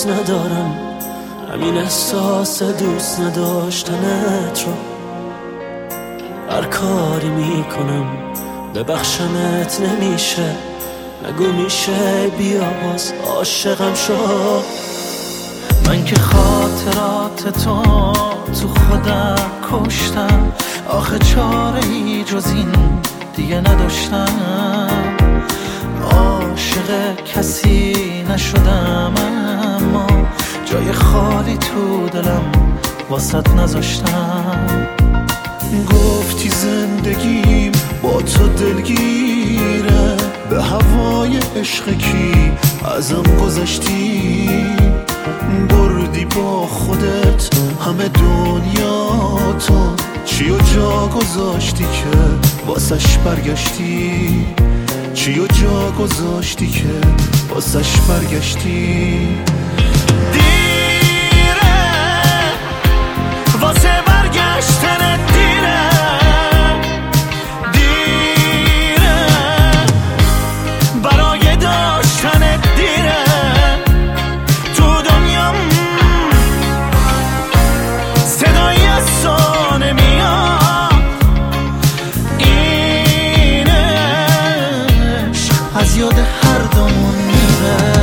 دوست ندارم، همین احساس دوست نداشتنت رو هر کاری میکنم ببخشمت نمیشه. نگو میشه بیا باز عاشقم شو. من که خاطرات تو خودم کشتم، آخه چاره ای جز این دیگه نداشتم. عاشق کسی نشدم اما جای خالی تو دلم واسط نذاشتم. گفتی زندگیم با تو دلگیره، به هوای عشق کی ازم گذشتی. بردی با خودت همه دنیا تو، چی و جا گذاشتی که واسش برگشتی. چی و جا گذاشتی که واسش برگشتی. دیره واسه برگشتن دیره، دیره برای داشتن دیره. تو دنیام صدای اصلا نمیاد، اینش از یاد هر دومون میره.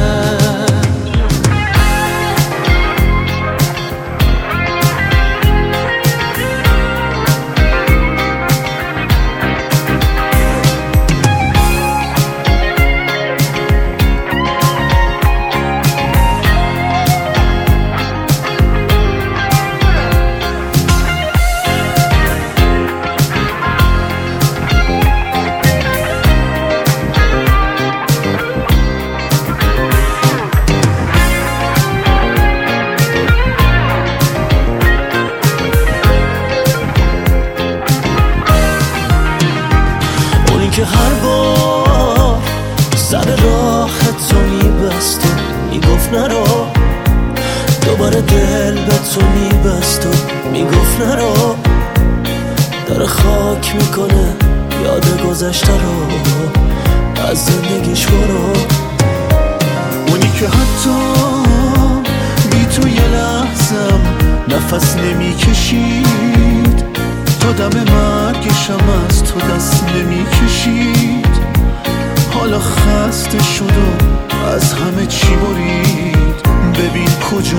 که هر بار سر راه تو میبست و میگفت نرو، دوباره دل به تو میبست و میگفت نرو. داره خاک میکنه یاد گذشته رو، از زندگیش برو. اونی که حتی بی تو یه لحظم نفس نمیکشید، تا دم مرگشم از تو دست نمیکشید. حالا خسته شد و از همه چی برید، ببین کجا